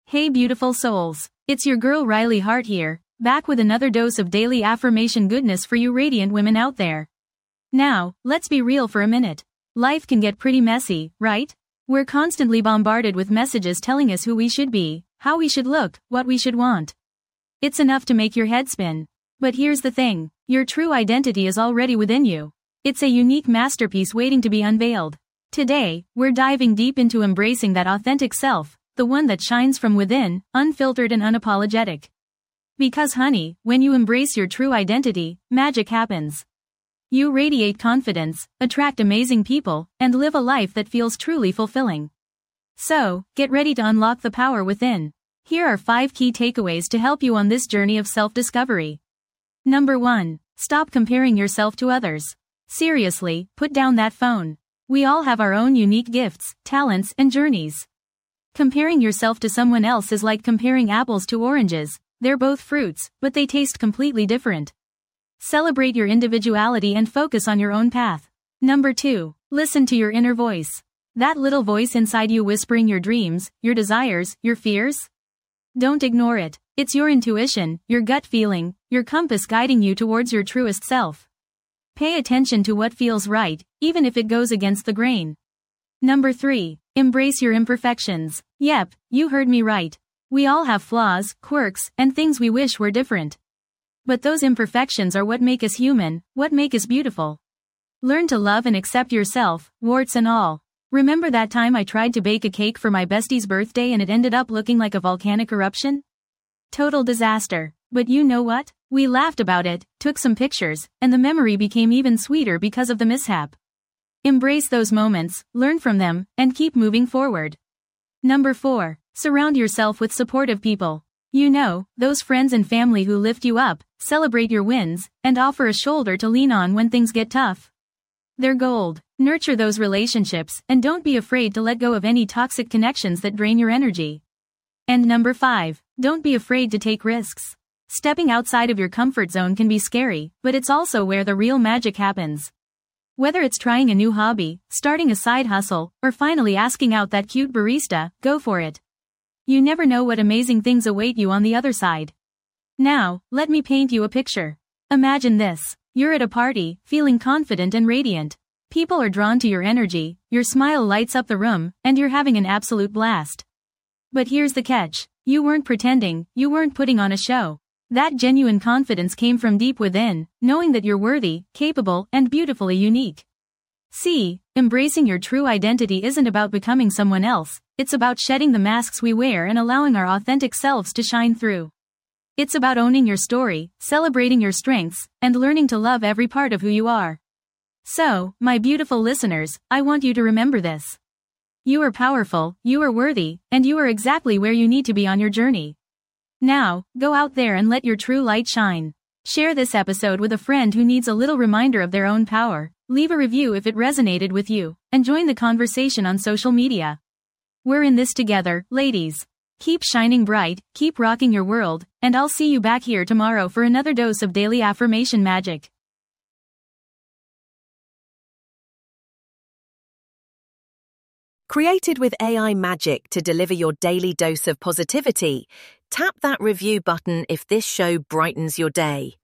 Hey beautiful souls, it's your girl Riley Hart here, back with another dose of daily affirmation goodness for you radiant women out there. Now, let's be real for a minute. Life can get pretty messy, right? We're constantly bombarded with messages telling us who we should be, how we should look, what we should want. It's enough to make your head spin. But here's the thing, your true identity is already within you. It's a unique masterpiece waiting to be unveiled. Today, we're diving deep into embracing that authentic self, the one that shines from within, unfiltered and unapologetic. Because honey, when you embrace your true identity, magic happens. You radiate confidence, attract amazing people, and live a life that feels truly fulfilling. So, get ready to unlock the power within. Here are 5 key takeaways to help you on this journey of self-discovery. Number 1. Stop comparing yourself to others. Seriously, put down that phone. We all have our own unique gifts, talents, and journeys. Comparing yourself to someone else is like comparing apples to oranges. They're both fruits, but they taste completely different. Celebrate your individuality and focus on your own path. Number 2. Listen to your inner voice. That little voice inside you whispering your dreams, your desires, your fears? Don't ignore it. It's your intuition, your gut feeling, your compass guiding you towards your truest self. Pay attention to what feels right, even if it goes against the grain. Number 3. Embrace your imperfections. Yep, you heard me right. We all have flaws, quirks, and things we wish were different. But those imperfections are what make us human, what make us beautiful. Learn to love and accept yourself, warts and all. Remember that time I tried to bake a cake for my bestie's birthday and it ended up looking like a volcanic eruption? Total disaster. But you know what? We laughed about it, took some pictures, and the memory became even sweeter because of the mishap. Embrace those moments, learn from them, and keep moving forward. Number 4. Surround yourself with supportive people. You know, those friends and family who lift you up, celebrate your wins, and offer a shoulder to lean on when things get tough. They're gold. Nurture those relationships, and don't be afraid to let go of any toxic connections that drain your energy. And number 5. Don't be afraid to take risks. Stepping outside of your comfort zone can be scary, but it's also where the real magic happens. Whether it's trying a new hobby, starting a side hustle, or finally asking out that cute barista, go for it. You never know what amazing things await you on the other side. Now, let me paint you a picture. Imagine this. You're at a party, feeling confident and radiant. People are drawn to your energy, your smile lights up the room, and you're having an absolute blast. But here's the catch. You weren't pretending, you weren't putting on a show. That genuine confidence came from deep within, knowing that you're worthy, capable, and beautifully unique. See, embracing your true identity isn't about becoming someone else, it's about shedding the masks we wear and allowing our authentic selves to shine through. It's about owning your story, celebrating your strengths, and learning to love every part of who you are. So, my beautiful listeners, I want you to remember this. You are powerful, you are worthy, and you are exactly where you need to be on your journey. Now, go out there and let your true light shine. Share this episode with a friend who needs a little reminder of their own power, leave a review if it resonated with you, and join the conversation on social media. We're in this together, ladies. Keep shining bright, keep rocking your world, and I'll see you back here tomorrow for another dose of daily affirmation magic. Created with AI magic to deliver your daily dose of positivity, tap that review button if this show brightens your day.